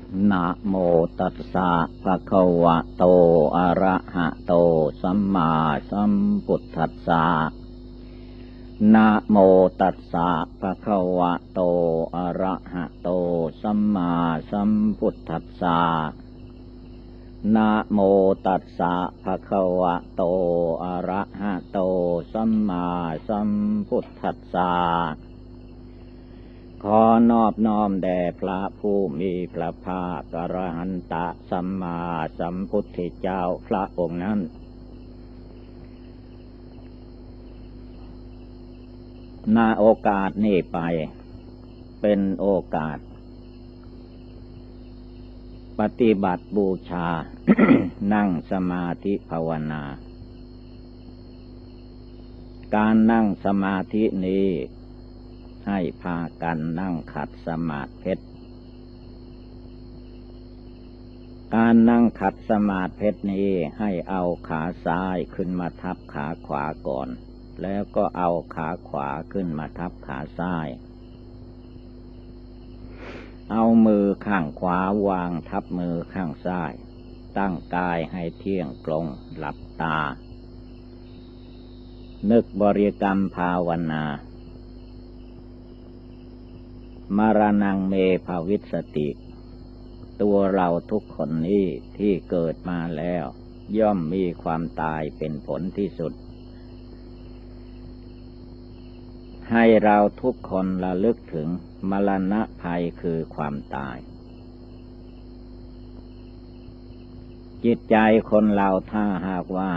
นะโมตัสสะภะคะวะโตอะระหะโตสัมมาสัมพุทธัสสะนะโมตัสสะภะคะวะโตอะระหะโตสัมมาสัมพุทธัสสะนะโมตัสสะภะคะวะโตอะระหะโตสัมมาสัมพุทธัสสะขอนอบน้อมแด่พระผู้มีพระภาคอรหันตสัมมาสัมพุทธเจ้าพระองค์นั้นณโอกาสนี้ไปเป็นโอกาสปฏิบัติบูชา นั่งสมาธิภาวนาการนั่งสมาธินี้ให้พากันนั่งขัดสมาธิการนั่งขัดสมาธินี้ให้เอาขาซ้ายขึ้นมาทับขาขวาก่อนแล้วก็เอาขาขวาขึ้นมาทับขาซ้ายเอามือข้างขวาวางทับมือข้างซ้ายตั้งกายให้เที่ยงตรงหลับตานึกบริกรรมภาวนามรณังเมภวิสติตัวเราทุกคนนี้ที่เกิดมาแล้วย่อมมีความตายเป็นผลที่สุดให้เราทุกคนระลึกถึงมรณะภัยคือความตายจิตใจคนเราถ้าหากว่า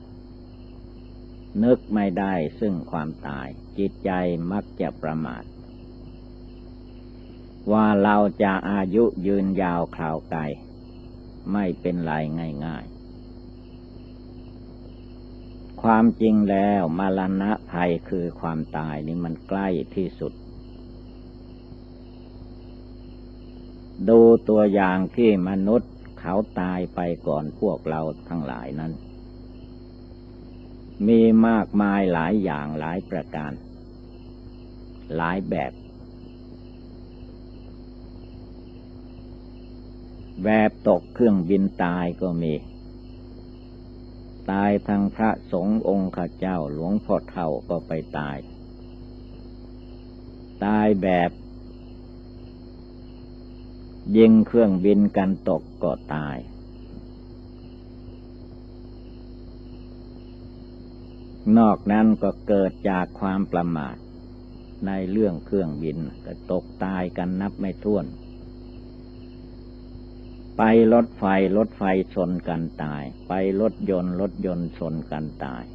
นึกไม่ได้ซึ่งความตายจิตใจมักจะประมาทว่าเราจะอายุยืนยาวคราวไกลไม่เป็นไรง่ายๆความจริงแล้วมรณะภัยคือความตายนี่มันใกล้ที่สุดดูตัวอย่างที่มนุษย์เขาตายไปก่อนพวกเราทั้งหลายนั้นมีมากมายหลายอย่างหลายประการหลายแบบตกเครื่องบินตายก็มีตายทางพระสงฆ์องค์ข้าเจ้าหลวงพ่อเฒ่าก็ไปตายแบบยิงเครื่องบินกันตกก็ตายนอกนั้นก็เกิดจากความประมาทในเรื่องเครื่องบินก็ตกตายกันนับไม่ถ้วนไปรถไฟชนกันตายไปรถยนต์ชนกันตาย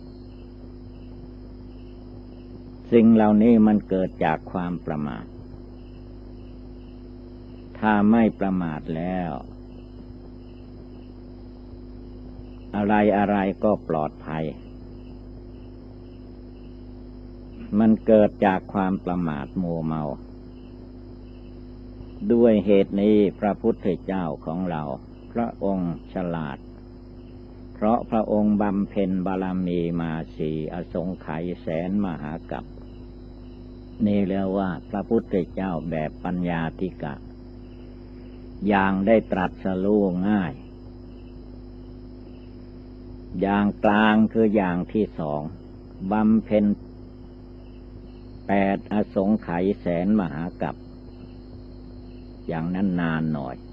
สิ่งเหล่านี้มันเกิดจากความประมาทถ้าไม่ประมาทแล้วอะไรก็ปลอดภัยมันเกิดจากความประมาทมัวเมาด้วยเหตุนี้พระพุทธเจ้าของเราพระองค์ฉลาดเพราะพระองค์บำเพ็ญบารมีมาสี่อสงไขยแสนมหากัปนี่เรียกว่าพระพุทธเจ้าแบบปัญญาธิกะอย่างได้ตรัสรู้ง่ายอย่างกลางคืออย่างที่สองบำเพ็ญ8อสงไขยแสนมหากัปอย่างนั้นนานหน่อย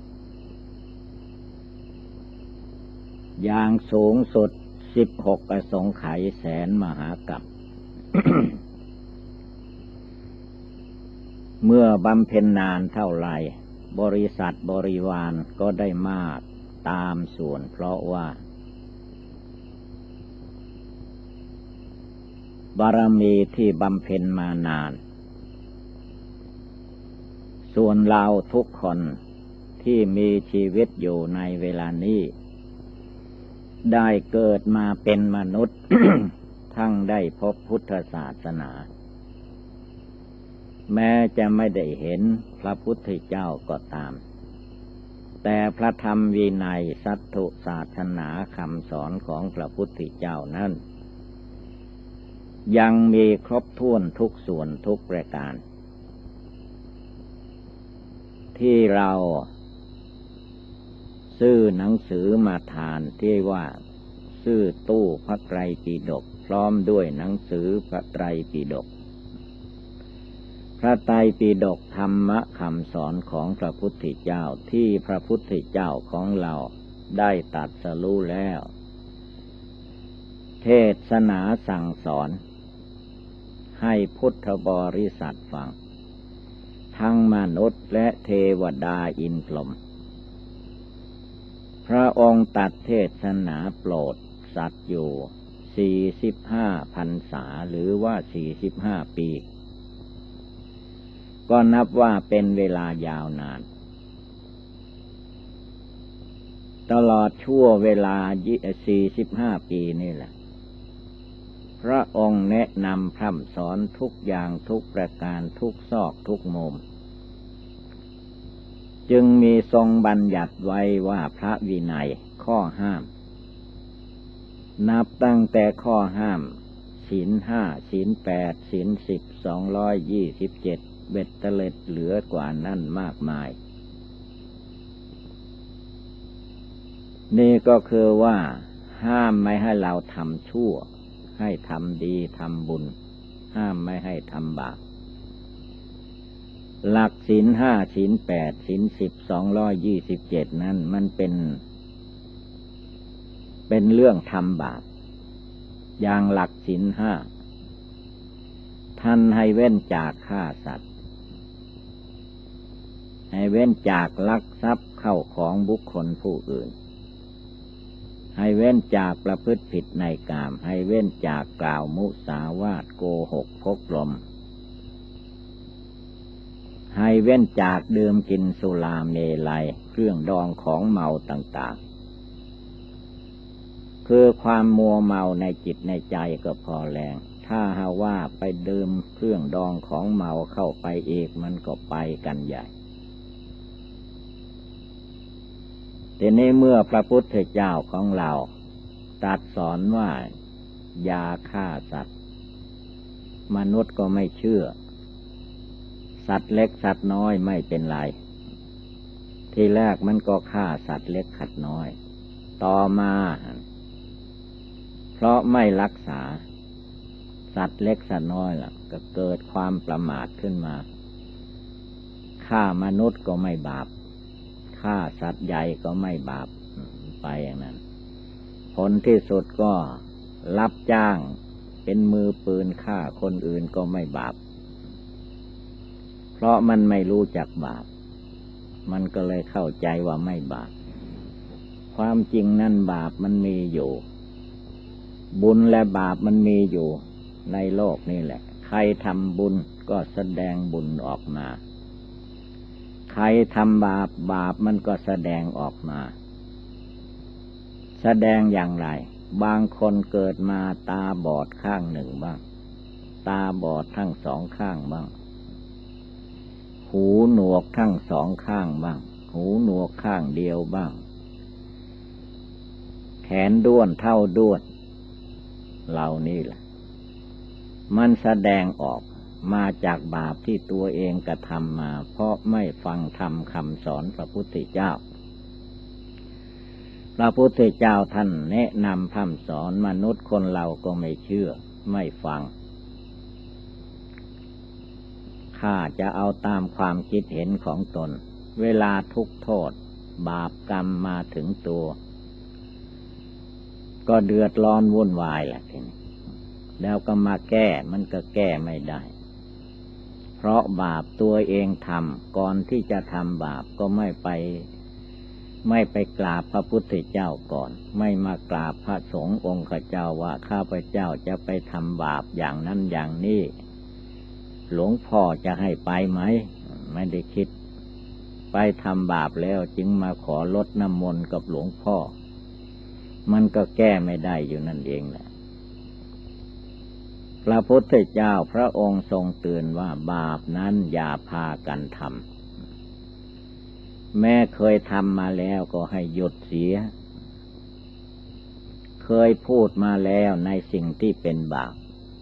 อย่างสูงสุด16อสงไขยแสนมหากัป เมื่อบำเพ็ญนานเท่าไหร่บริษัทบริวารก็ได้มากตามส่วนเพราะว่าบารมีที่บำเพ็ญมานานส่วนเราทุกคนที่มีชีวิตอยู่ในเวลานี้ได้เกิดมาเป็นมนุษย์ ทั้งได้พบพุทธศาสนาแม้จะไม่ได้เห็นพระพุทธเจ้าก็ตามแต่พระธรรมวินัยสัทธุศาสนาคำสอนของพระพุทธเจ้านั้นยังมีครบถ้วนทุกส่วนทุกประการที่เราซื้อหนังสือมาทานที่ว่าซื้อตู้พระไตรปิฎกพร้อมด้วยหนังสือพระไตรปิฎกพระไตรปิฎกธรรมะคำสอนของพระพุทธเจ้าที่พระพุทธเจ้าของเราได้ตรัสรู้แล้วเทศนาสั่งสอนให้พุทธบริษัทฟังทั้งมนุษย์และเทวดาอินทร์พรหมพระองค์ตรัสเทศนาโปรดสัตว์อยู่45 พรรษาหรือว่า45 ปีก็นับว่าเป็นเวลายาวนานตลอดชั่วเวลา45 ปีนี่แหละพระองค์แนะนำพร่ำสอนทุกอย่างทุกประการทุกซอกทุกมุมจึงมีทรงบัญญัติไว้ว่าพระวินัยข้อห้ามนับตั้งแต่ข้อห้ามศีล 5 ศีล 8 ศีล 10 227เบ็ดเตล็ดเหลือกว่านั้นมากมายนี่ก็คือว่าห้ามไม่ให้เราทำชั่วให้ทำดีทำบุญห้ามไม่ให้ทำบาปหลักศีล 5 ศีล 8 ศีล 10 227นั้นมันเป็นเรื่องทำบาปอย่างหลักศีล 5ท่านให้เว้นจากฆ่าสัตว์ให้เว้นจากลักทรัพย์เข้าของบุคคลผู้อื่นให้เว้นจากประพฤติผิดในกามให้เว้นจากกล่าวมุสาวาทโกหกพกลมให้เว้นจากดื่มกินสุราเมลัยเครื่องดองของเมาต่างๆคือความมัวเมาในจิตในใจก็พอแรงถ้าหาว่าไปดื่มเครื่องดองของเมาเข้าไปอีกมันก็ไปกันใหญ่ทีนี้เมื่อพระพุทธเจ้าของเราตรัสสอนว่าอย่าฆ่าสัตว์มนุษย์ก็ไม่เชื่อสัตว์เล็กสัตว์น้อยไม่เป็นไรทีแรกมันก็ฆ่าสัตว์เล็กสัตว์น้อยต่อมาเพราะไม่รักษาสัตว์เล็กสัตว์น้อยล่ะก็เกิดความประมาทขึ้นมาฆ่ามนุษย์ก็ไม่บาปฆ่าสัตว์ใหญ่ก็ไม่บาปไปอย่างนั้นผลที่สุดก็รับจ้างเป็นมือปืนฆ่าคนอื่นก็ไม่บาปเพราะมันไม่รู้จักบาปมันก็เลยเข้าใจว่าไม่บาปความจริงนั่นบาปมันมีอยู่บุญและบาปมันมีอยู่ในโลกนี่แหละใครทำบุญก็แสดงบุญออกมาใครทำบาปบาปมันก็แสดงออกมาแสดงอย่างไรบางคนเกิดมาตาบอดข้างหนึ่งบ้างตาบอดทั้งสองข้างบ้างหูหนวกทั้งสองข้างบ้างหูหนวกข้างเดียวบ้างแขนด้วนเท่าด้วนเหล่านี้แหละมันแสดงออกมาจากบาปที่ตัวเองกระทำมาเพราะไม่ฟังธรรมคำสอนพระพุทธเจ้าพระพุทธเจ้าท่านแนะนำพร่ำสอนมนุษย์คนเราก็ไม่เชื่อไม่ฟังข้าจะเอาตามความคิดเห็นของตนเวลาทุกข์โทษบาปกรรมมาถึงตัวก็เดือดร้อนวุ่นวายแหละทีนี้แล้วก็มาแก้มันก็แก้ไม่ได้เพราะบาปตัวเองทำก่อนที่จะทำบาปก็ไม่ไปกราบพระพุทธเจ้าก่อนไม่มากราบพระสงฆ์องค์เจ้าว่าข้าพเจ้าจะไปทำบาปอย่างนั้นอย่างนี้หลวงพ่อจะให้ไปไหมไม่ได้คิดไปทำบาปแล้วจึงมาขอลดน้ำมนต์กับหลวงพ่อมันก็แก้ไม่ได้อยู่นั่นเองแหละพระพุทธเจ้าพระองค์ทรงเตือนว่าบาปนั้นอย่าพากันทำแม้เคยทำมาแล้วก็ให้หยุดเสียเคยพูดมาแล้วในสิ่งที่เป็นบาป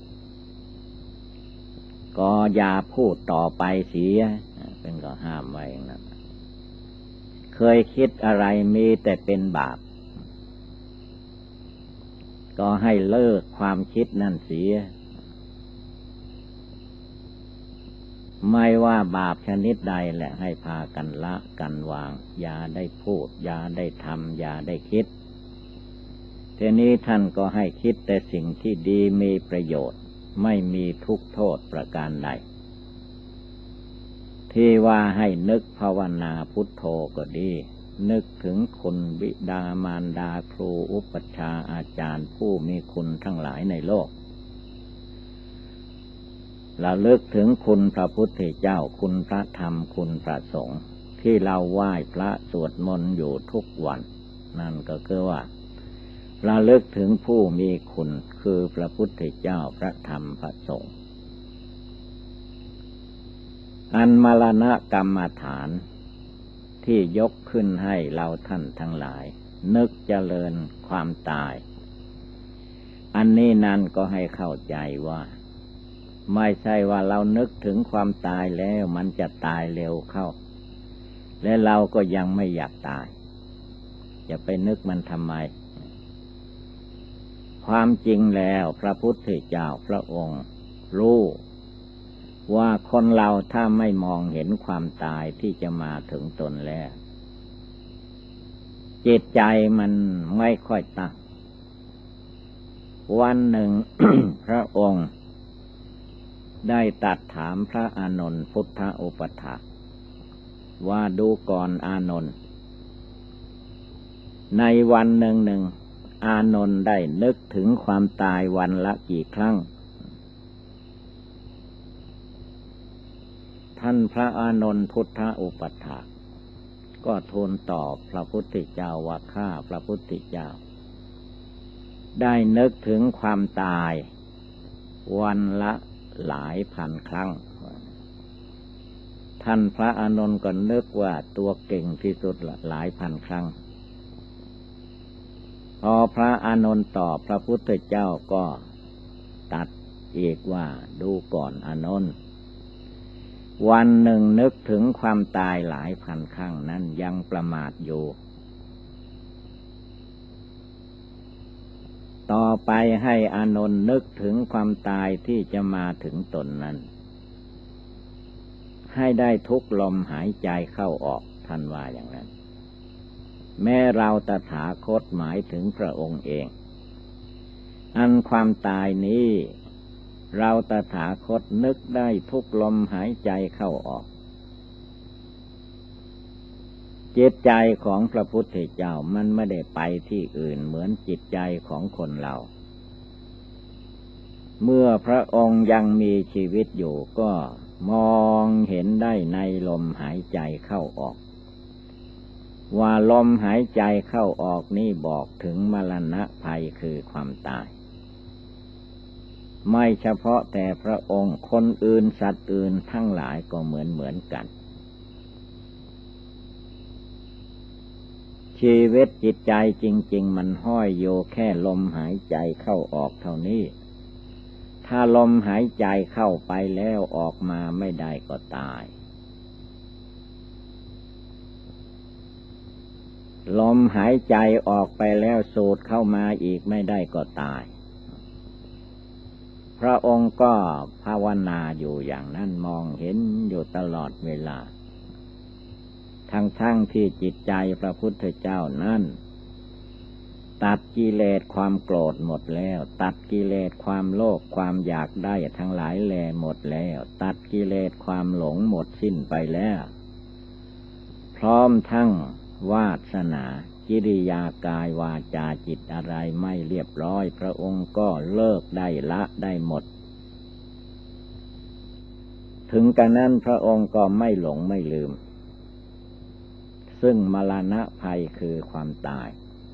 ก็อย่าพูดต่อไปเสียเป็นก็ห้ามไว้อย่างนั้นเคยคิดอะไรมีแต่เป็นบาปก็ให้เลิกความคิดนั่นเสียไม่ว่าบาปชนิดใดแหละให้พากันละกันวางอย่าได้พูดอย่าได้ทำอย่าได้คิดทีนี้ท่านก็ให้คิดแต่สิ่งที่ดีมีประโยชน์ไม่มีทุกข์โทษประการใดที่ว่าให้นึกภาวนาพุทโธก็ดีนึกถึงคุณบิดามารดาครูอุปัชฌาย์อาจารย์ผู้มีคุณทั้งหลายในโลกระลึกถึงคุณพระพุทธเจ้าคุณพระธรรมคุณพระสงฆ์ที่เราไหว้พระสวดมนต์อยู่ทุกวันนั่นก็คือว่าระลึกถึงผู้มีคุณคือพระพุทธเจ้าพระธรรมพระสงฆ์อันมรณะกรรมฐานที่ยกขึ้นให้เราท่านทั้งหลายนึกเจริญความตายอันนี้นั่นก็ให้เข้าใจว่าไม่ใช่ว่าเรานึกถึงความตายแล้วมันจะตายเร็วเข้าและเราก็ยังไม่อยากตายจะไปนึกมันทำไมความจริงแล้วพระพุทธเจ้าพระองค์รู้ว่าคนเราถ้าไม่มองเห็นความตายที่จะมาถึงตนแล้วจิตใจมันไม่ค่อยตั้งวันหนึ่ง พระองค์ได้ตรัสถามพระอานนท์พุทธอุปถากว่าดูก่อนอานนท์ในวันหนึ่งอานนท์ได้นึกถึงความตายวันละกี่ครั้งท่านพระอานนท์พุทธอุปถากก็ทูลตอบพระพุทธเจ้าว่าข้าพระพุทธเจ้าได้นึกถึงความตายวันละหลายพันครั้งท่านพระอานนท์ก็นึกว่าตัวเก่งที่สุดหลายพันครั้งพอพระอานนท์ตอบพระพุทธเจ้าก็ตัดอีกว่าดูก่อนอานนท์วันหนึ่งนึกถึงความตายหลายพันครั้งนั้นยังประมาทอยู่ต่อไปให้อานนท์นึกถึงความตายที่จะมาถึงตนนั้นให้ได้ทุกลมหายใจเข้าออกท่านว่าอย่างนั้นแม้เราตถาคตหมายถึงพระองค์เองอันความตายนี้เราตถาคตนึกได้ทุกลมหายใจเข้าออกจิตใจของพระพุทธเจ้ามันไม่ได้ไปที่อื่นเหมือนจิตใจของคนเราเมื่อพระองค์ยังมีชีวิตอยู่ก็มองเห็นได้ในลมหายใจเข้าออกว่าลมหายใจเข้าออกนี่บอกถึงมรณะภัยคือความตายไม่เฉพาะแต่พระองค์คนอื่นสัตว์อื่นทั้งหลายก็เหมือนกันชีวิตจิตใจจริงๆมันห้อยโยแค่ลมหายใจเข้าออกเท่านี้ถ้าลมหายใจเข้าไปแล้วออกมาไม่ได้ก็ตายลมหายใจออกไปแล้วสูดเข้ามาอีกไม่ได้ก็ตายพระองค์ก็ภาวนาอยู่อย่างนั้นมองเห็นอยู่ตลอดเวลาทั้งที่จิตใจพระพุทธเจ้านั้นตัดกิเลสความโกรธหมดแล้วตัดกิเลสความโลภความอยากได้ทั้งหลายแลหมดแล้วตัดกิเลสความหลงหมดสิ้นไปแล้วพร้อมทั้งวาสนากิริยากายวาจาจิตอะไรไม่เรียบร้อยพระองค์ก็เลิกได้ละได้หมดถึงกระนั้นพระองค์ก็ไม่หลงไม่ลืมซึ่งมรณะภัยคือความตาย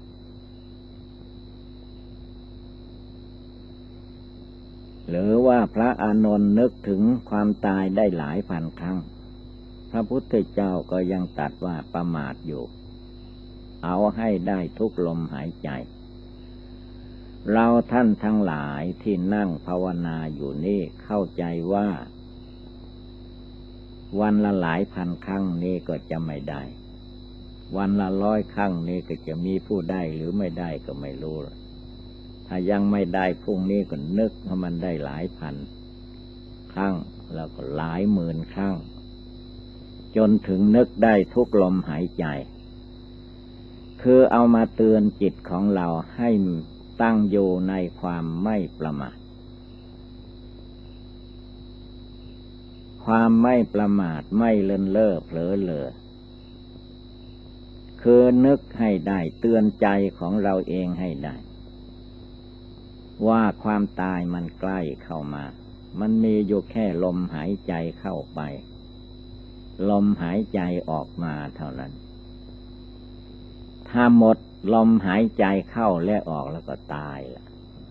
หรือว่าพระอานนท์นึกถึงความตายได้หลายพันครั้งพระพุทธเจ้าก็ยังตรัสว่าประมาทอยู่เอาให้ได้ทุกลมหายใจเราท่านทั้งหลายที่นั่งภาวนาอยู่นี่เข้าใจว่าวันละหลายพันครั้งนี้ก็จะไม่ได้วันละ100 ครั้งนี้ก็จะมีผู้ได้หรือไม่ได้ก็ไม่รู้ ถ้ายังไม่ได้พรุ่งนี้ก็นึกว่ามันได้หลายพันครั้งแล้วก็หลายหมื่นครั้งจนถึงนึกได้ทุกลมหายใจคือเอามาเตือนจิตของเราให้ตั้งอยู่ในความไม่ประมาทความไม่ประมาทไม่เลินเล่อเผลอเล่อคือนึกให้ได้เตือนใจของเราเองให้ได้ว่าความตายมันใกล้เข้ามามันมีอยู่แค่ลมหายใจเข้าไปลมหายใจออกมาเท่านั้นถ้าหมดลมหายใจเข้าและออกแล้วก็ตายละ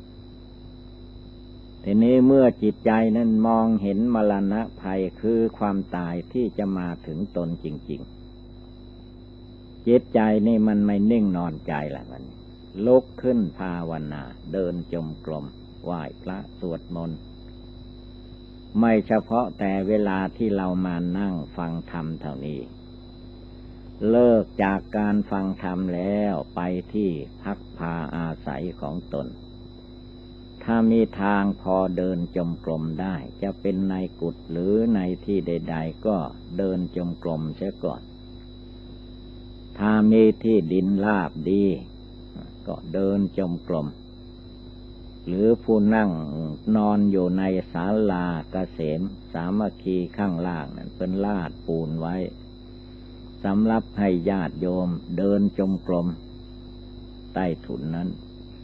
ทีนี้เมื่อจิตใจนั้นมองเห็นมรณะภัยคือความตายที่จะมาถึงตนจริงๆจิตใจนี่มันไม่นิ่งนอนใจละมันลุกขึ้นภาวนาเดินจงกรมไหว้พระสวดมนต์ไม่เฉพาะแต่เวลาที่เรามานั่งฟังธรรมเท่านี้เลิกจากการฟังธรรมแล้วไปที่พักพาอาศัยของตนถ้ามีทางพอเดินจงกรมได้จะเป็นในกุฏิหรือในที่ใดๆก็เดินจงกรมเสียก่อนถ้ามีที่ดินราบดีก็เดินจงกรมหรือผู้นั่งนอนอยู่ในศาลาเกษมสามัคคีข้างล่างนั้นเป็นลาดปูนไว้สำหรับให้ญาติโยมเดินจงกรมใต้ถุนนั้น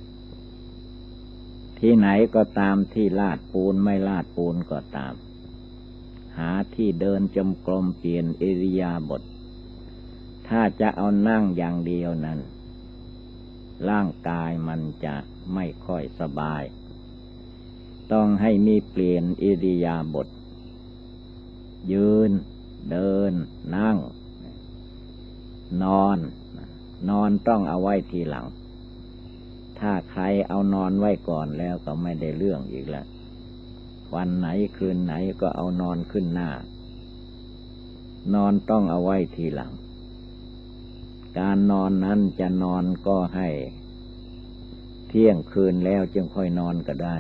ที่ไหนก็ตามที่ลาดปูนไม่ลาดปูนก็ตามหาที่เดินจงกรมเปลี่ยนอิริยาบถถ้าจะเอานั่งอย่างเดียวนั้นร่างกายมันจะไม่ค่อยสบายต้องให้มีเปลี่ยนอิริยาบถยืนเดินนั่งนอนต้องเอาไว้ทีหลังถ้าใครเอานอนไว้ก่อนแล้วก็ไม่ได้เรื่องอีกแล้ววันไหนคืนไหนก็เอานอนขึ้นหน้านอนต้องเอาไว้ทีหลังการนอนนั้นจะนอนก็ให้เที่ยงคืนแล้วจึงค่อยนอนก็ได้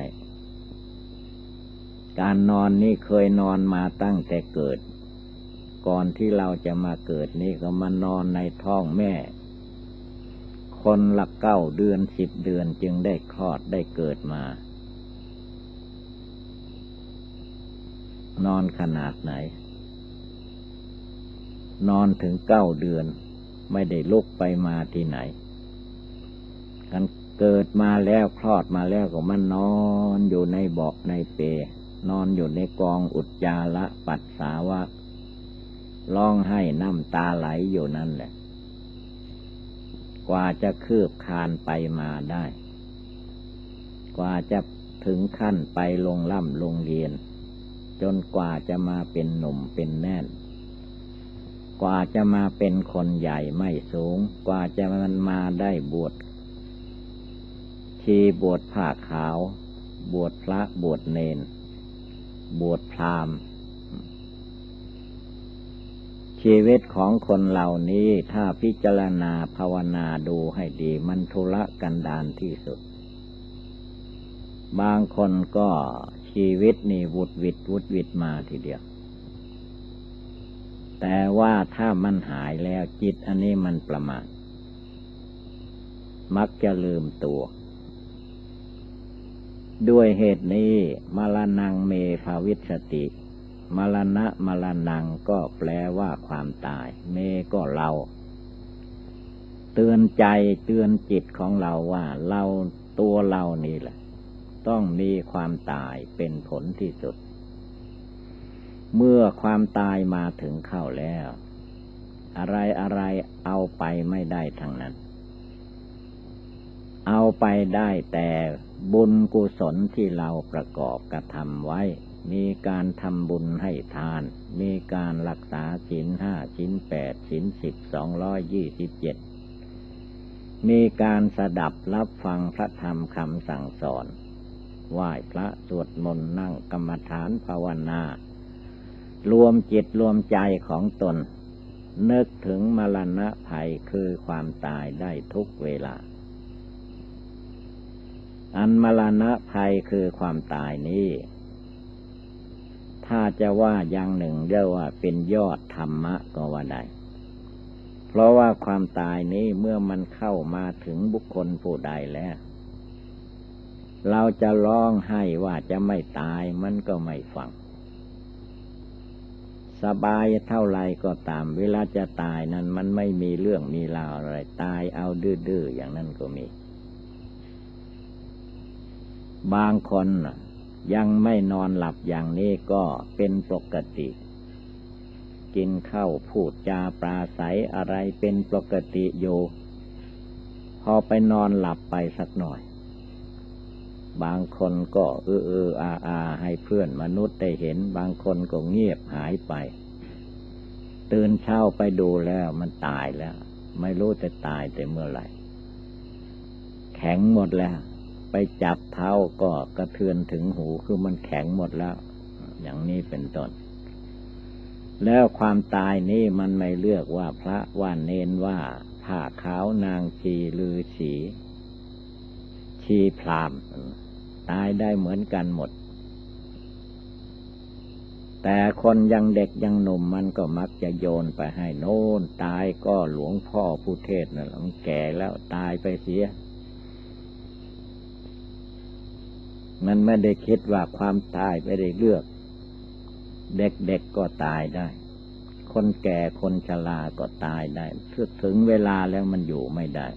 การนอนนี่เคยนอนมาตั้งแต่เกิดก่อนที่เราจะมาเกิดนี่ก็มานอนในท้องแม่คนละ9 เดือน10 เดือนจึงได้คลอดได้เกิดมานอนขนาดไหนนอนถึง9 เดือนไม่ได้ลุกไปมาที่ไหนกันเกิดมาแล้วคลอดมาแล้วก็มันนอนอยู่ในเบาะในเปลนอนอยู่ในกองอุจจาระปัสสาวะร้องไห้น้ำตาไหลอยู่นั่นแหละกว่าจะคืบคลานไปมาได้กว่าจะถึงขั้นไปลงล่ำลงเรียนจนกว่าจะมาเป็นหนุ่มเป็นแน่นกว่าจะมาเป็นคนใหญ่ไม่สูงกว่าจะมันมาได้บวชชีบวชผ้าขาวบวชพระบวชเณรบวชพราหมณ์ชีวิตของคนเหล่านี้ถ้าพิจารณาภาวนาดูให้ดีมันทุรกันดารที่สุดบางคนก็ชีวิตนี่วุดวิดมาทีเดียวแต่ว่าถ้ามันหายแล้วจิตอันนี้มันประมาทมักจะลืมตัวด้วยเหตุนี้มรณังเมภาวิสสติมรณะมรณังก็แปลว่าความตายเมก็เราเตือนใจเตือนจิตของเราว่าเราตัวเรานี่แหละต้องมีความตายเป็นผลที่สุดเมื่อความตายมาถึงเข้าแล้วอะไรเอาไปไม่ได้ทั้งนั้นเอาไปได้แต่บุญกุศลที่เราประกอบกระทำไว้มีการทำบุญให้ทานมีการรักษาศีล5ศีล8ศีล10 227มีการสดับรับฟังพระธรรมคำสั่งสอนไหว้พระสวดมนต์นั่งกรรมฐานภาวนารวมจิตรวมใจของตนนึกถึงมรณะภัยคือความตายได้ทุกเวลาอันมรณะภัยคือความตายนี้ถ้าจะว่าอย่างหนึ่งเรียกว่าเป็นยอดธรรมะก็ว่าได้เพราะว่าความตายนี้เมื่อมันเข้ามาถึงบุคคลผู้ใดแล้วเราจะร้องไห้ว่าจะไม่ตายมันก็ไม่ฟังสบายเท่าไรก็ตามเวลาจะตายนั้นมันไม่มีเรื่องมีราวอะไรตายเอาดื้อๆอย่างนั้นก็มีบางคนยังไม่นอนหลับอย่างนี้ก็เป็นปกติกินข้าวพูดจาปราศัยอะไรเป็นปกติอยู่พอไปนอนหลับไปสักหน่อยบางคนก็อาให้เพื่อนมนุษย์ได้เห็นบางคนก็เงียบหายไปตื่นเช้าไปดูแล้วมันตายแล้วไม่รู้จะตายแต่เมื่อไหร่แข็งหมดแล้วไปจับเท้าก็กระเทือนถึงหูคือมันแข็งหมดแล้วอย่างนี้เป็นต้นแล้วความตายนี้มันไม่เลือกว่าพระว่าเนนว่าผ้าขาวนางชีลือชีพราหมณ์ตายได้เหมือนกันหมดแต่คนยังเด็กยังหนุ่มมันก็มักจะโยนไปให้โน่นตายก็หลวงพ่อผู้เทศน์นั่นมันแก่แล้วตายไปเสียมันไม่ได้คิดว่าความตายไม่ได้เลือกเด็กๆก็ตายได้คนแก่คนชราก็ตายได้ถึงเวลาแล้วมันอยู่ไม่ได้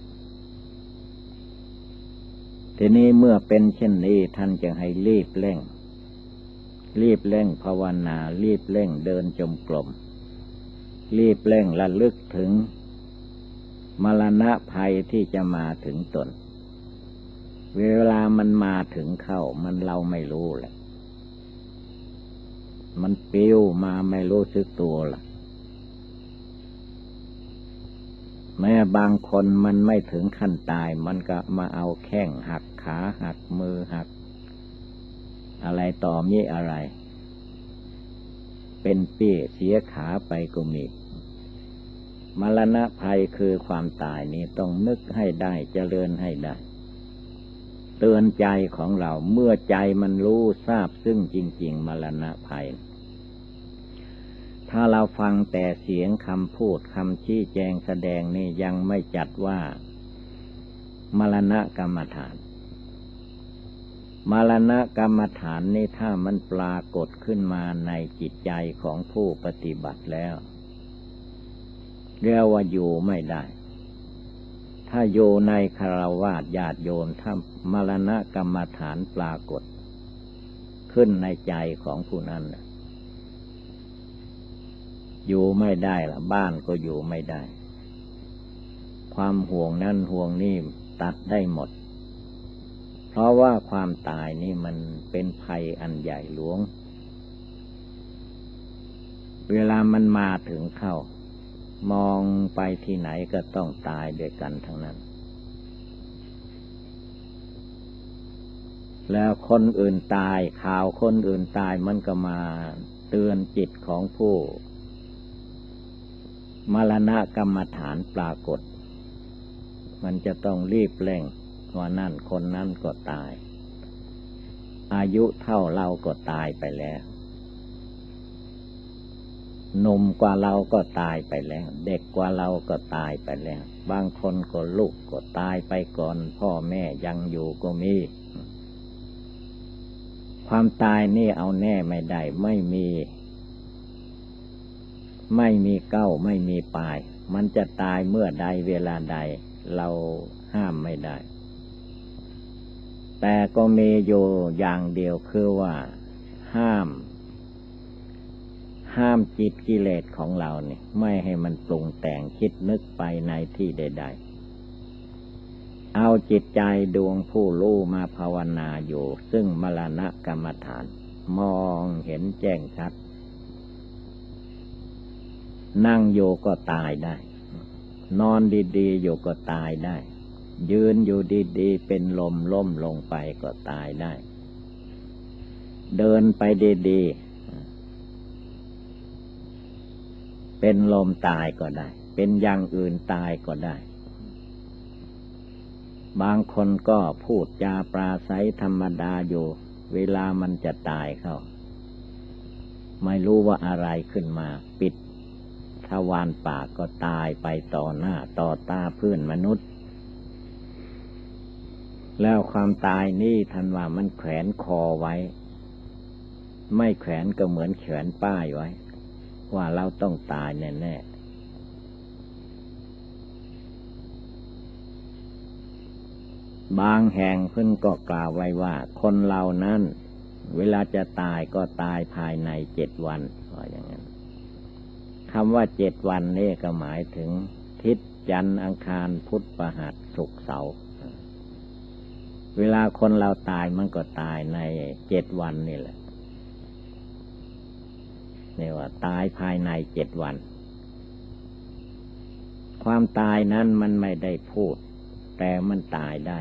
ทีนี้เมื่อเป็นเช่นนี้ท่านจึงให้รีบเร่งภาวนารีบเร่งเดินจงกรมรีบเร่งระลึกถึงมรณะภัยที่จะมาถึงตนเวลามันมาถึงเข้ามันเราไม่รู้แหละมันปิ้วมาไม่รู้สึกตัวล่ะแม้บางคนมันไม่ถึงขั้นตายมันก็มาเอาแข้งหักขาหักมือหักอะไรต่อมีอะไรเป็นเปี้ยเสียขาไปก็มีมรณะภัยคือความตายนี้ต้องนึกให้ได้เจริญให้ได้เตือนใจของเราเมื่อใจมันรู้ทราบซึ่งจริงๆมรณะภัยถ้าเราฟังแต่เสียงคำพูดคำชี้แจงแสดงนี่ยังไม่จัดว่ามรณะกรรมฐานมรณะกรรมฐานนี่ถ้ามันปรากฏขึ้นมาในจิตใจของผู้ปฏิบัติแล้วเรียกว่าอยู่ไม่ได้ถ้าอยู่ในฆราวาสญาติโยมถ้ามรณะกรรมฐานปรากฏขึ้นในใจของผู้นั้นอยู่ไม่ได้ละบ้านก็อยู่ไม่ได้ความห่วงนั่นห่วงนี่ตัดได้หมดเพราะว่าความตายนี่มันเป็นภัยอันใหญ่หลวงเวลามันมาถึงเข้ามองไปที่ไหนก็ต้องตายด้วยกันทั้งนั้นแล้วคนอื่นตายข่าวคนอื่นตายมันก็มาเตือนจิตของผู้มรณะกรรมฐานปรากฏมันจะต้องรีบเร่งว่านั่นคนนั้นก็ตายอายุเท่าเราก็ตายไปแล้วหนุ่มกว่าเราก็ตายไปแล้วเด็กกว่าเราก็ตายไปแล้วบางคนก็ลูกก็ตายไปก่อนพ่อแม่ยังอยู่ก็มีความตายนี่เอาแน่ไม่ได้ไม่มีเก้าไม่มีปลายมันจะตายเมื่อใดเวลาใดเราห้ามไม่ได้แต่ก็มีอยู่อย่างเดียวคือว่าห้ามจิตกิเลสของเราเนี่ยไม่ให้มันปรุงแต่งคิดนึกไปในที่ใดๆเอาจิตใจดวงผู้รู้มาภาวนาอยู่ซึ่งมรณะกรรมฐานมองเห็นแจ้งชัดนั่งอยู่ก็ตายได้นอนดีๆอยู่ก็ตายได้ยืนอยู่ดีๆเป็นลมล้มลงไปก็ตายได้เดินไปดีเป็นลมตายก็ได้เป็นอย่างอื่นตายก็ได้บางคนก็พูดจาปราศัยธรรมดาอยู่เวลามันจะตายเข้าไม่รู้ว่าอะไรขึ้นมาปิดทวารปากก็ตายไปต่อหน้าต่อตาเพื่อนมนุษย์แล้วความตายนี่ท่านว่ามันแขวนคอไว้ไม่แขวนก็เหมือนแขวนป้ายไว้ว่าเราต้องตายแน่ๆบางแห่งเพิ่นก็กล่าวไว้ว่าคนเรานั้นเวลาจะตายก็ตายภายใน7 วันว่าอย่างนั้นคำว่า7 วันนี่ก็หมายถึงทิศจันทร์อังคารพุธพฤหัสศุกร์เสาร์เวลาคนเราตายมันก็ตายใน7 วันนี่แหละนี่ว่าตายภายใน7 วันความตายนั้นมันไม่ได้พูดแต่มันตายได้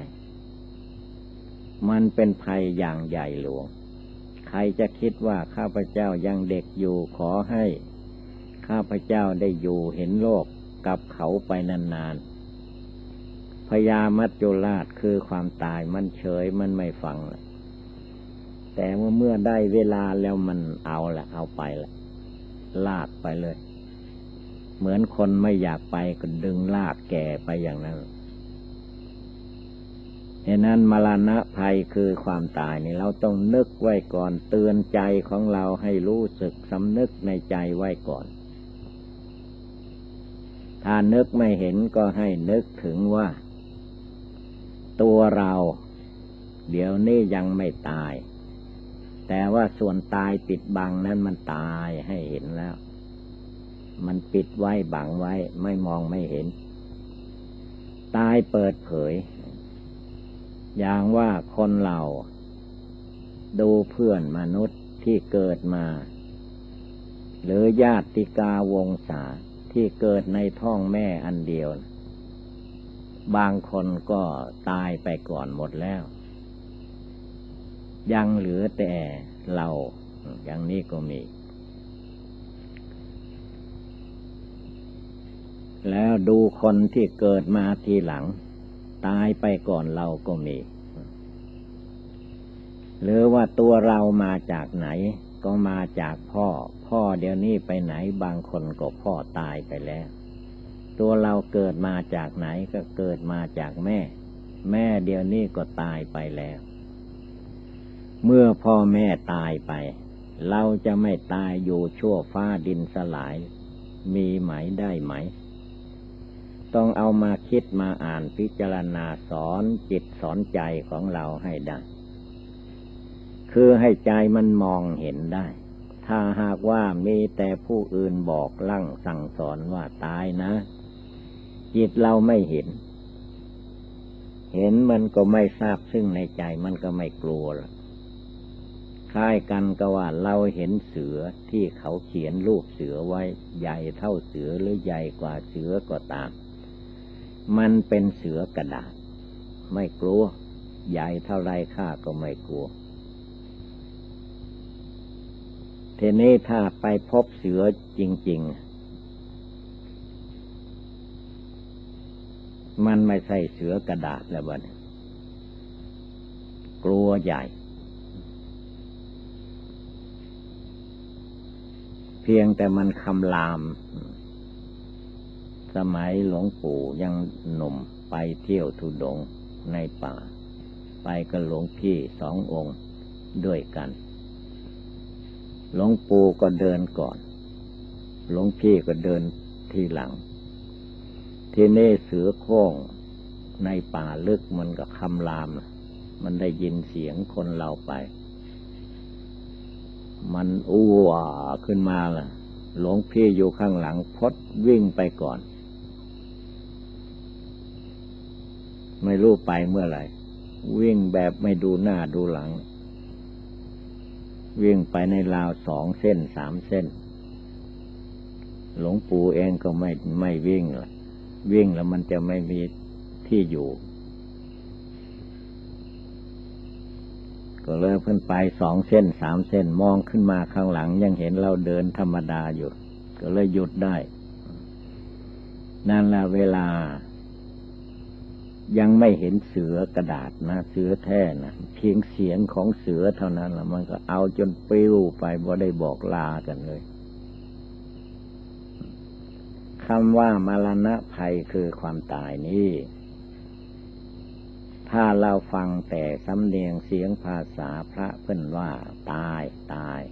มันเป็นภัยอย่างใหญ่หลวงใครจะคิดว่าข้าพเจ้ายังเด็กอยู่ขอให้ข้าพเจ้าได้อยู่เห็นโลกกับเขาไปนานๆพญามัจจุราชคือความตายมันเฉยมันไม่ฟังแต่เมื่อได้เวลาแล้วมันเอาไปละลากไปเลยเหมือนคนไม่อยากไปก็ดึงลากแก่ไปอย่างนั้นฉะนั้นมรณะภัยคือความตายนี่เราต้องนึกไว้ก่อนเตือนใจของเราให้รู้สึกสำนึกในใจไว้ก่อนถ้านึกไม่เห็นก็ให้นึกถึงว่าตัวเราเดี๋ยวนี้ยังไม่ตายแต่ว่าส่วนตายปิดบังนั้นมันตายให้เห็นแล้วมันปิดไว้บังไว้ไม่มองไม่เห็นตายเปิดเผยอย่างว่าคนเราดูเพื่อนมนุษย์ที่เกิดมาหรือญาติกาวงศาที่เกิดในท้องแม่อันเดียวบางคนก็ตายไปก่อนหมดแล้วยังเหลือแต่เราอย่างนี้ก็มีแล้วดูคนที่เกิดมาทีหลังตายไปก่อนเราก็มีหรือว่าตัวเรามาจากไหนก็มาจากพ่อเดี๋ยวนี้ไปไหนบางคนก็พ่อตายไปแล้วตัวเราเกิดมาจากไหนก็เกิดมาจากแม่เดี๋ยวนี้ก็ตายไปแล้วเมื่อพ่อแม่ตายไปเราจะไม่ตายอยู่ชั่วฟ้าดินสลายมีไหมได้ไหมต้องเอามาคิดมาอ่านพิจารณาสอนจิตสอนใจของเราให้ได้คือให้ใจมันมองเห็นได้ถ้าหากว่ามีแต่ผู้อื่นบอกลั่งสั่งสอนว่าตายนะจิตเราไม่เห็นมันก็ไม่ทราบซึ่งในใจมันก็ไม่กลัวละคล้ายกันก็ว่าเราเห็นเสือที่เขาเขียนรูปเสือไว้ใหญ่เท่าเสือหรือใหญ่กว่าเสือก็ตามมันเป็นเสือกระดาษไม่กลัวใหญ่เท่าไรข้าก็ไม่กลัวทีนี้ถ้าไปพบเสือจริงๆมันไม่ใช่เสือกระดาษแล้วบ้านกลัวใหญ่เพียงแต่มันคำรามสมัยหลวงปู่ยังหนุ่มไปเที่ยวธุดงค์ในป่าไปกับหลวงพี่2 องค์ด้วยกันหลวงปู่ก็เดินก่อนหลวงพี่ก็เดินทีหลังทีนี้เสือโคร่งในป่าลึกมันก็คำรามมันได้ยินเสียงคนเราไปมันอ้วขึ้นมาล่ะหลวงพี่อยู่ข้างหลังพดวิ่งไปก่อนไม่รู้ไปเมื่อไหร่วิ่งแบบไม่ดูหน้าดูหลังวิ่งไปในราว2 เส้น 3 เส้นหลวงปู่เองก็ไม่วิ่งเลยวิ่งแล้วมันจะไม่มีที่อยู่ก็เลยเพิ่นไป2 เส้น 3 เส้นมองขึ้นมาข้างหลังยังเห็นเราเดินธรรมดาอยู่ก็เลยหยุดได้นั่นแหละเวลายังไม่เห็นเสือกระดาษนะเสือแท้นะเพียงเสียงของเสือเท่านั้นละมันก็เอาจนปลิวไปบ่ได้บอกลากันเลยคำว่ามรณะภัยคือความตายนี้ถ้าเราฟังแต่สำเนียงเสียงภาษาพระเพิ่นว่าตายตาย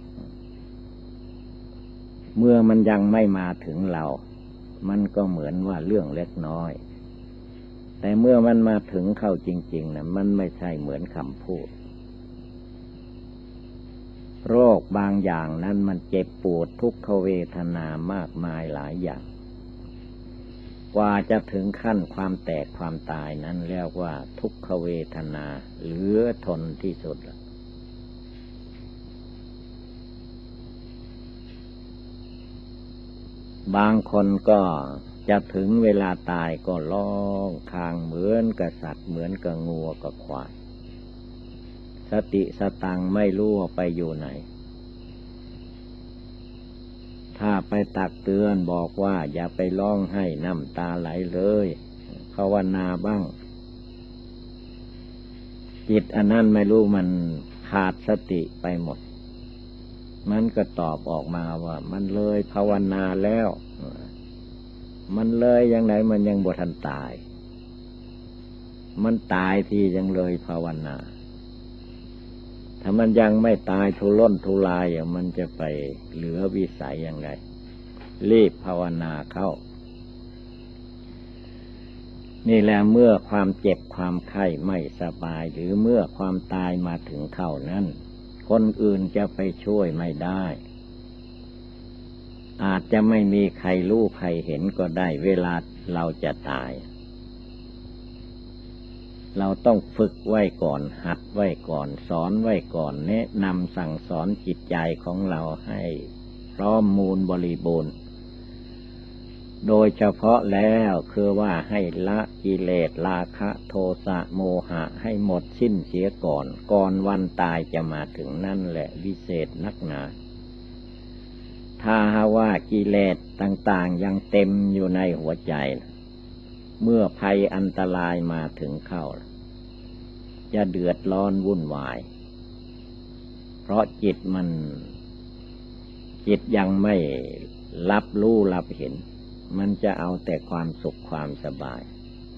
เมื่อมันยังไม่มาถึงเรามันก็เหมือนว่าเรื่องเล็กน้อยแต่เมื่อมันมาถึงเข้าจริงๆนะมันไม่ใช่เหมือนคำพูดโรคบางอย่างนั้นมันเจ็บปวดทุกขเวทนามากมายหลายอย่างกว่าจะถึงขั้นความแตกความตายนั้นเรียกว่าทุกขเวทนาเหลือทนที่สุดบางคนก็จะถึงเวลาตายก็ร้องครางเหมือนกับสัตว์เหมือนกับงัวกับควายสติสตังไม่รู้ว่าไปอยู่ไหนถ้าไปตักเตือนบอกว่าอย่าไปร้องให้น้ำตาไหลเลยภาวนาบ้างจิตอันนั้นไม่รู้มันขาดสติไปหมดมันก็ตอบออกมาว่ามันเลยภาวนาแล้วมันเลยยังไงมันยังบ่ทันตายมันตายที่ยังเลยภาวนาถ้ามันยังไม่ตายทุรนทุรายมันจะไปเหลือวิสัยยังไงรีบภาวนาเข้านี่แหละเมื่อความเจ็บความไข้ไม่สบายหรือเมื่อความตายมาถึงเข้านั้นคนอื่นจะไปช่วยไม่ได้อาจจะไม่มีใครรู้ใครเห็นก็ได้เวลาเราจะตายเราต้องฝึกไว้ก่อนหัดไว้ก่อนสอนไว้ก่อนแนะนำสั่งสอนจิตใจของเราให้พร้อมมูลบริบูรณ์โดยเฉพาะแล้วคือว่าให้ละกิเลสราคะโทสะโมหะให้หมดสิ้นเสียก่อนวันตายจะมาถึงนั่นแหละวิเศษนักหนาถ้าหาว่ากิเลสต่างๆยังเต็มอยู่ในหัวใจเมื่อภัยอันตรายมาถึงเข้าจะเดือดร้อนวุ่นวายเพราะจิตยังไม่รับรู้รับเห็นมันจะเอาแต่ความสุขความสบาย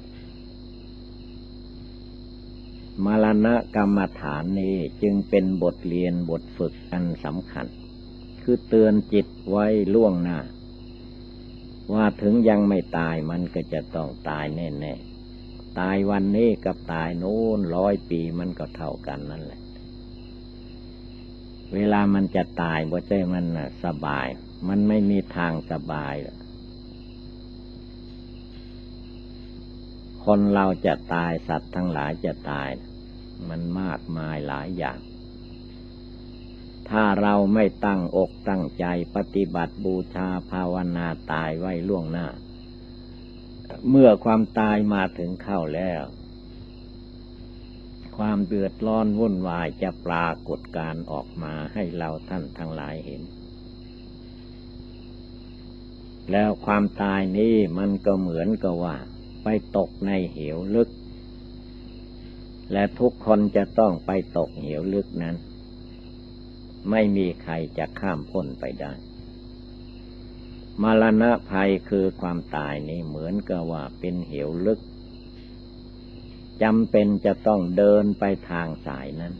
มรณะกรรมฐานนี้จึงเป็นบทเรียนบทฝึกอันสำคัญคือเตือนจิตไว้ล่วงหน้าว่าถึงยังไม่ตายมันก็จะต้องตายแน่ๆตายวันนี้กับตายโน้น100 ปีมันก็เท่ากันนั่นแหละเวลามันจะตายบ่ใช่มันสบายมันไม่มีทางสบายคนเราจะตายสัตว์ทั้งหลายจะตายมันมากมายหลายอย่างถ้าเราไม่ตั้งอกตั้งใจปฏิบัติบูชาภาวนาตายไว้ล่วงหน้าเมื่อความตายมาถึงเข้าแล้วความเดือดร้อนวุ่นวายจะปรากฏการออกมาให้เราท่านทั้งหลายเห็นแล้วความตายนี้มันก็เหมือนกับว่าไปตกในเหวลึกและทุกคนจะต้องไปตกเหวลึกนั้นไม่มีใครจะข้ามพ้นไปได้มรณะภัยคือความตายนี้เหมือนกับว่าเป็นเหวลึกจำเป็นจะต้องเดินไปทางสายนั้น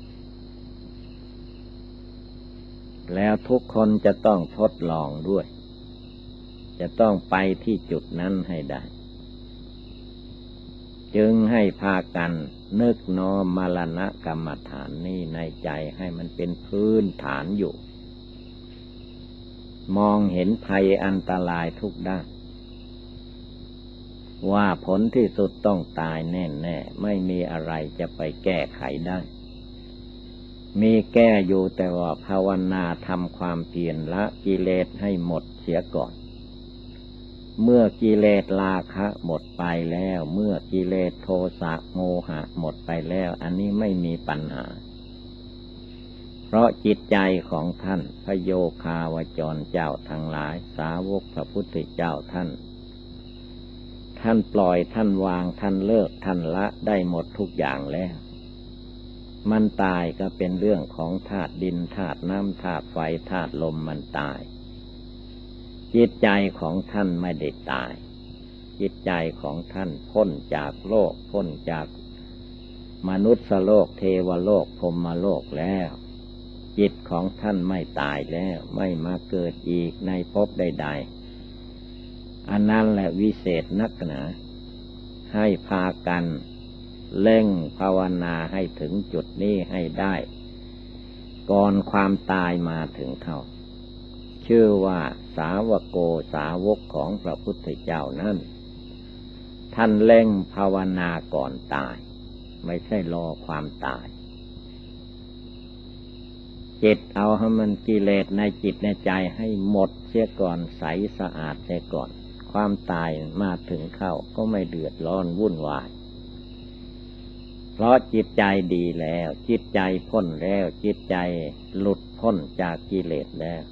แล้วทุกคนจะต้องทดลองด้วยจะต้องไปที่จุดนั้นให้ได้จึงให้พากันนึกน้อมมรณะกรรมฐานนี้ในใจให้มันเป็นพื้นฐานอยู่มองเห็นภัยอันตรายทุกด้านว่าผลที่สุดต้องตายแน่ๆไม่มีอะไรจะไปแก้ไขได้มีแก้อยู่แต่ว่าภาวนาทำความเพียรละกิเลสให้หมดเสียก่อนเมื่อกิเลสราคะหมดไปแล้วเมื่อกิเลสโทสะโมหะหมดไปแล้วอันนี้ไม่มีปัญหาเพราะจิตใจของท่านพระโยคาวจรเจ้าทั้งหลายสาวกพระพุทธเจ้าท่านปล่อยท่านวางท่านเลิกท่านละได้หมดทุกอย่างแล้วมันตายก็เป็นเรื่องของธาตุดินธาตุน้ำธาตุไฟธาตุลมมันตายจิตใจของท่านไม่ได้ตายจิตใจของท่านพ้นจากโลกพ้นจากมนุษย์โลกเทวโลกพรหมโลกแล้วจิตของท่านไม่ตายแล้วไม่มาเกิดอีกในภพใดๆอันนั้นแหละวิเศษนักหนาให้พากันเร่งภาวนาให้ถึงจุดนี้ให้ได้ก่อนความตายมาถึงเขาชื่อว่าสาวโกสาวกของพระพุทธเจ้านั้นท่านเร่งภาวนาก่อนตายไม่ใช่รอความตายจิตเอาให้มันกิเลสในจิตในใจให้หมดเสียก่อนใสสะอาดเสียก่อนความตายมาถึงเข้าก็ไม่เดือดร้อนวุ่นวายเพราะจิตใจดีแล้วจิตใจพ้นแล้วจิตใจหลุดพ้นจากกิเลสแล้ว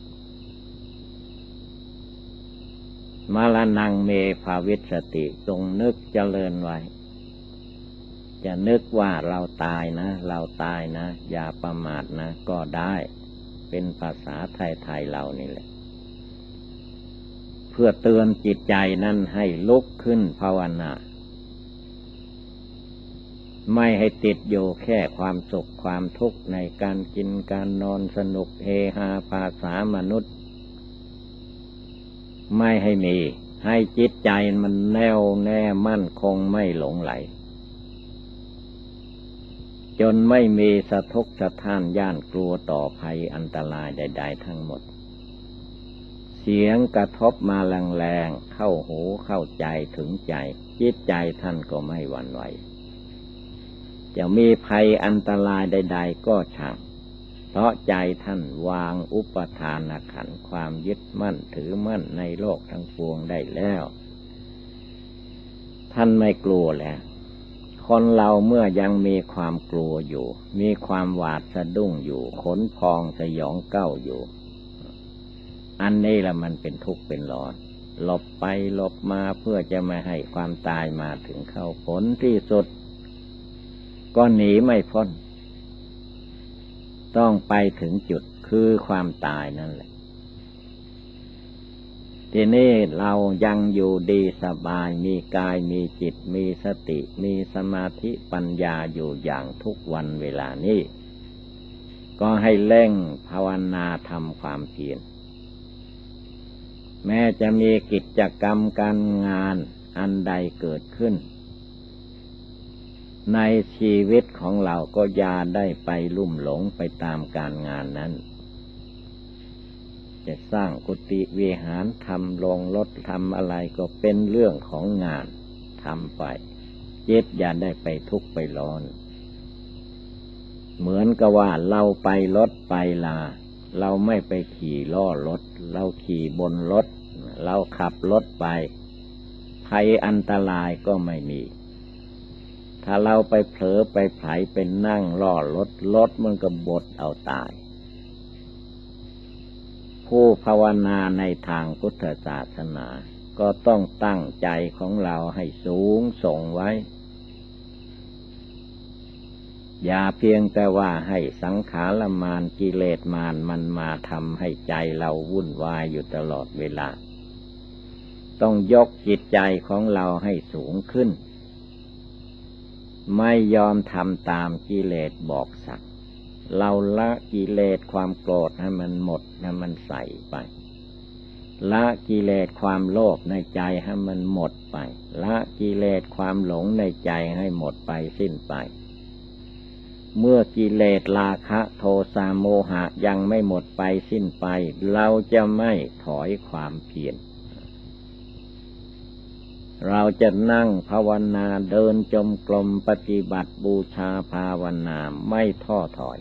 มรณังเมภาวิสติจงนึกเจริญไว้จะนึกว่าเราตายนะเราตายนะอย่าประมาทนะก็ได้เป็นภาษาไทยๆเรานี่แหละเพื่อเตือนจิตใจนั้นให้ลุกขึ้นภาวนาไม่ให้ติดอยู่แค่ความสุขความทุกข์ในการกินการนอนสนุกเฮฮาภาษามนุษย์ไม่ให้มีให้จิตใจมันแน่วแน่มั่นคงไม่หลงไหลจนไม่มีสะทกสะท้านย่านกลัวต่อภัยอันตรายใดๆทั้งหมดเสียงกระทบมาแรงๆเข้าหูเข้าใจถึงใจจิตใจท่านก็ไม่หวั่นไหวจะมีภัยอันตรายใดๆก็ช่างเพราะใจท่านวางอุปทานขันธ์ความยึดมั่นถือมั่นในโลกทั้งปวงได้แล้วท่านไม่กลัวแล้วคนเราเมื่อยังมีความกลัวอยู่มีความหวาดสะดุ้งอยู่ขนพองสยองเก้าอยู่อันนี้ละมันเป็นทุกข์เป็นร้อนหลบไปหลบมาเพื่อจะไม่ให้ความตายมาถึงเข้าผลที่สุดก็หนีไม่พ้นต้องไปถึงจุดคือความตายนั่นแหละทีนี้เรายังอยู่ดีสบายมีกายมีจิตมีสติมีสมาธิปัญญาอยู่อย่างทุกวันเวลานี้ก็ให้เร่งภาวนาทำความเพียรแม้จะมีกิจกรรมการงานอันใดเกิดขึ้นในชีวิตของเราก็อย่าได้ไปลุ่มหลงไปตามการงานนั้นจะสร้างกุฏิวิหารทำโรงรถทำอะไรก็เป็นเรื่องของงานทำไปจิตอย่าได้ไปทุกข์ไปร้อนเหมือนกับว่าเราไปรถไปลาเราไม่ไปขี่ล้อรถเราขี่บนรถเราขับรถไปภัยอันตรายก็ไม่มีถ้าเราไปเผลอไปไผลเป็นนั่งล้อรถรถมันก็บดเอาตายผู้ภาวนาในทางพุทธศาสนาก็ต้องตั้งใจของเราให้สูงส่งไว้อย่าเพียงแต่ว่าให้สังขารมารกิเลสมารมันมาทำให้ใจเราวุ่นวายอยู่ตลอดเวลาต้องยกจิตใจของเราให้สูงขึ้นไม่ยอมทำตามกิเลสบอกสั่งเราละกิเลสความโกรธให้มันหมดให้มันใส่ไปละกิเลสความโลภในใจให้มันหมดไปละกิเลสความหลงในใจให้หมดไปสิ้นไปเมื่อกิเลสราคะโทสะโมหะยังไม่หมดไปสิ้นไปเราจะไม่ถอยความเพียรเราจะนั่งภาวนาเดินจมกรมปฏิบัติบูชาภาวนาไม่ท้อถอย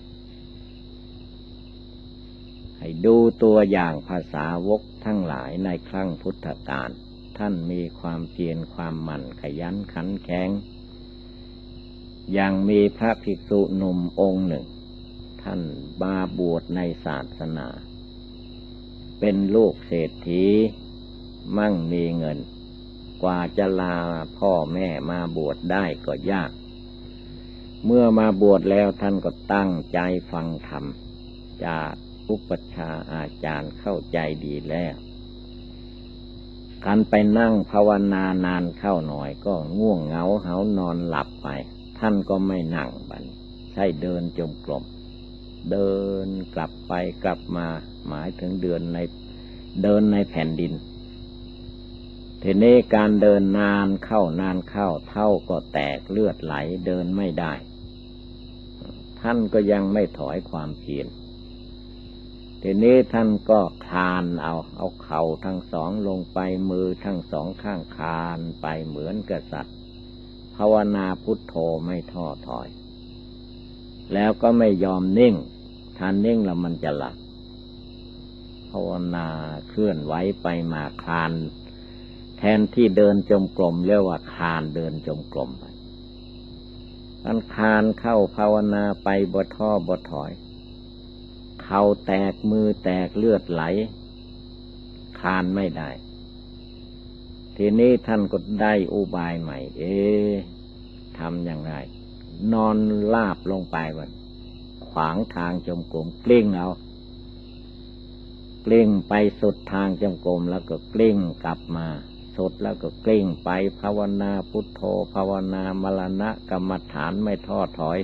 ให้ดูตัวอย่างภาษาวกทั้งหลายในครั้งพุทธกาลท่านมีความเพียรความหมั่นขยันขันแข็งอย่างมีพระภิกษุหนุ่มองค์หนึ่งท่านมาบวชในศาสนาเป็นลูกเศรษฐีมั่งมีเงินกว่าจะลาพ่อแม่มาบวชได้ก็ยากเมื่อมาบวชแล้วท่านก็ตั้งใจฟังธรรมจากอุปัชฌาย์อาจารย์เข้าใจดีแล้วการไปนั่งภาวนานานเข้าหน่อยก็ง่วงเหงาหาวนอนหลับไปท่านก็ไม่นั่งบัดใช้เดินจงกรมเดินกลับไปกลับมาหมายถึงเดินในแผ่นดินทีนี้การเดินนานเข้เท้าก็แตกเลือดไหลเดินไม่ได้ท่านก็ยังไม่ถอยความเพียรทีนี้ท่านก็คลานเอาเข่าทั้งสองลงไปมือทั้งสองข้างคลานไปเหมือนกษัตริย์ภาวนาพุทโธไม่ท้อถอยแล้วก็ไม่ยอมนิ่งถ้านิ่งแล้วมันจะหลับภาวนาเคลื่อนไหวไปมาคลานแทนที่เดินจงกรมเรียกว่าคลานเดินจงกรมไปท่านคลานเข้าภาวนาไปบ่ท้อบ่ถอยเข่าแตกมือแตกเลือดไหลคลานไม่ได้ทีนี้ท่านก็ได้อุบายใหม่ทำอย่างไรนอนลาบลงไปวันขวางทางจงกรมกลิ้งเอากลิ้งไปสุดทางจงกรมแล้วก็กลิ้งกลับมาสุดแล้วก็กลิ้งไปภาวนาพุทโธภาวนามรณะกรรมฐานไม่ท้อถอย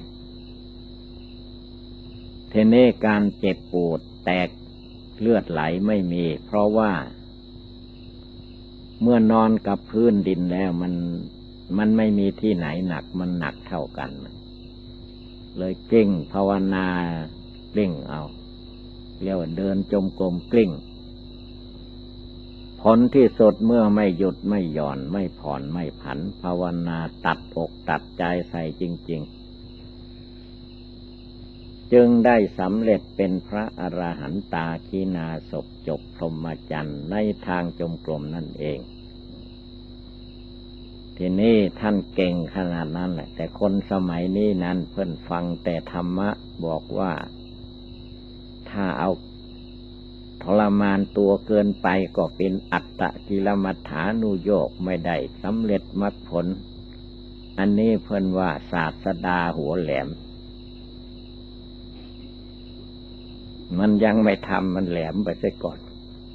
ทีนี้การเจ็บปวดแตกเลือดไหลไม่มีเพราะว่าเมื่อนอนกับพื้นดินแล้วมันไม่มีที่ไหนหนักมันหนักเท่ากันเลยกลิ้งภาวนากลิ้งเอาเรียกว่าเดินจมกรมกลิ้งผลที่สุดเมื่อไม่หยุดไม่หย่อนไม่ผ่อนไม่ผันภาวนาตัดอกตัดใจใส่จริงๆจึงได้สำเร็จเป็นพระอรหันตาขีณาสพจบพรหมจรรย์ในทางจงกรมนั่นเองทีนี้ท่านเก่งขนาดนั้นแหละแต่คนสมัยนี้นั้นเพิ่นฟังแต่ธรรมะบอกว่าถ้าเอาทรมานตัวเกินไปก็เป็นอัตตกิลมัฏฐานุโยคไม่ได้สำเร็จมรรคผลอันนี้เพิ่นว่าศาสดาหัวแหลมมันยังไม่ทำมันแหลมไปเสียก่อน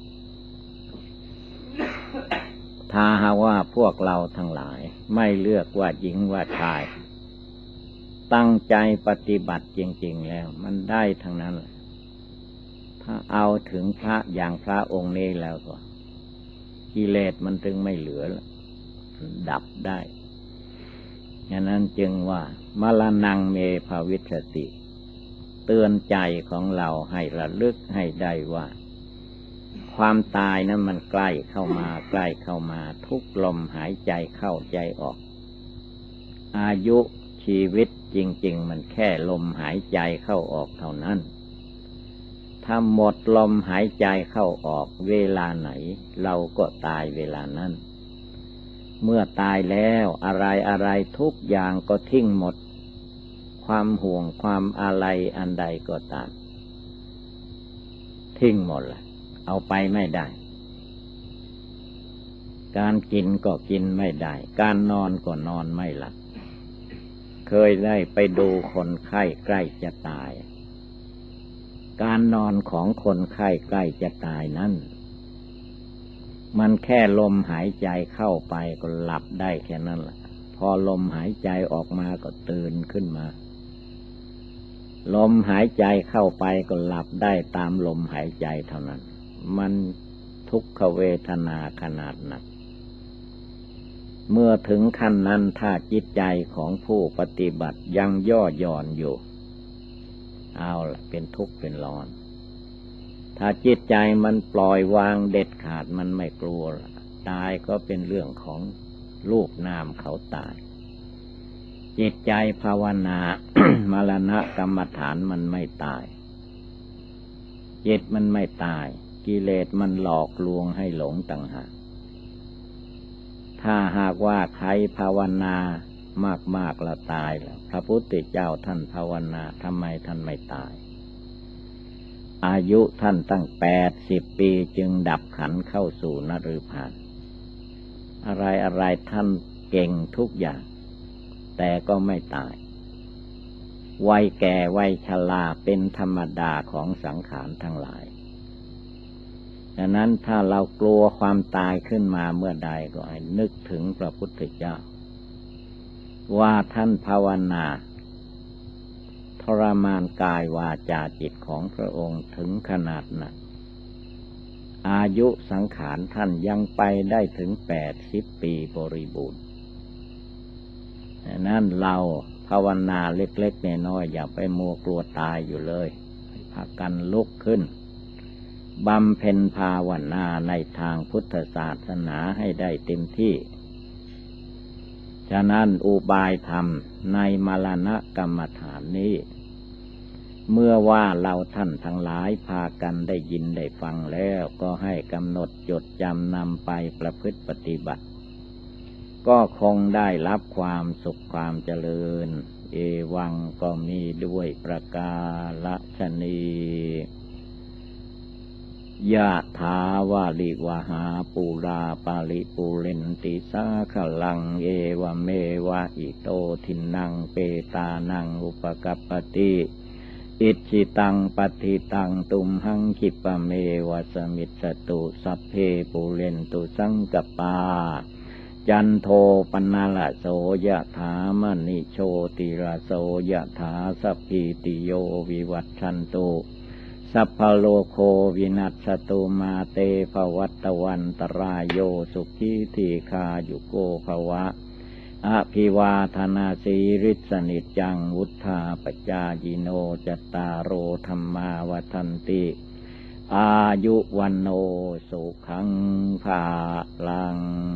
ถ้าหากว่าพวกเราทั้งหลายไม่เลือกว่าหญิงว่าชายตั้งใจปฏิบัติจริงๆแล้วมันได้ทั้งนั้นถ้าเอาถึงพระอย่างพระองค์นี้แล้วก็กิเลสมันถึงไม่เหลือดับได้ฉะนั้นจึงว่ามรณังเมภวิสติ เตือนใจของเราให้ระลึกให้ได้ว่าความตายนั้นมันใกล้เข้ามาใกล้เข้ามาทุกลมหายใจเข้าใจออกอายุชีวิตจริงๆมันแค่ลมหายใจเข้าออกเท่านั้นถ้าหมดลมหายใจเข้าออกเวลาไหนเราก็ตายเวลานั้นเมื่อตายแล้วอะไรทุกอย่างก็ทิ้งหมดความห่วงความอาลัยอันใดก็ตามทิ้งหมดละเอาไปไม่ได้การกินก็กินไม่ได้การนอนก็นอนไม่หลับเคยได้ไปดูคนไข้ใกล้จะตายการนอนของคนไข้ใกล้จะตายนั้นมันแค่ลมหายใจเข้าไปก็หลับได้แค่นั้นแหละพอลมหายใจออกมาก็ตื่นขึ้นมาลมหายใจเข้าไปก็หลับได้ตามลมหายใจเท่านั้นมันทุกขเวทนาขนาดหนักเมื่อถึงขั้นนั้นถ้าจิตใจของผู้ปฏิบัติยังย่อหย่อนอยู่เอาล่ะเป็นทุกข์เป็นร้อนถ้าจิตใจมันปล่อยวางเด็ดขาดมันไม่กลัวตายก็เป็นเรื่องของรูปนามเขาตายจิตใจภาวนา มรณะกรรมฐานมันไม่ตายจิตมันไม่ตายกิเลสมันหลอกลวงให้หลงต่างหากถ้าหากว่าใครภาวนามากๆแล้วตายแล้วพระพุทธเจ้าท่านภาวนาทำไมท่านไม่ตายอายุท่านตั้ง80 ปีจึงดับขันเข้าสู่นฤพานอะไรท่านเก่งทุกอย่างแต่ก็ไม่ตายวัยแก่วัยชราเป็นธรรมดาของสังขารทั้งหลายดังนั้นถ้าเรากลัวความตายขึ้นมาเมื่อใดก็ให้นึกถึงพระพุทธเจ้าว่าท่านภาวนาทรมานกายวาจาจิตของพระองค์ถึงขนาดนั้นอายุสังขารท่านยังไปได้ถึง80 ปีบริบูรณ์ดังนั้นเราภาวนาเล็กๆน้อยๆอย่าไปมัวกลัวตายอยู่เลยพากันลุกขึ้นบำเพ็ญภาวนาในทางพุทธศาสนาให้ได้เต็มที่ฉะนั้นอุบายธรรมในมรณกรรมฐานนี้เมื่อว่าเราท่านทั้งหลายพากันได้ยินได้ฟังแล้วก็ให้กำหนดจดจำนำไปประพฤติปฏิบัติก็คงได้รับความสุขความเจริญเอวังก็มีด้วยประกาศนียะถาวาลิวหาปูราปาริปูเรนติสาขลังเอวเมวะอิโตทินังเปตานังอุปกัปปติอิจิตังปฏิตังตุมหังคิปะเมวะสมิจฉตุสัพเพปูเรนตุสังกปาจันโทปนาลโสยะถามณิโชติราโสยะถาสัพพิติโยวิวัชชันตุสัพพโลโควินัสสตุมาเตภวัตวันตรายโยสุขีทีคายุโกภวะอภิวาทนาสีริสนิจจังวุธาปจายิโนจตตารโอธรรมาวัฏันติอายุวันโนสุขังภาลัง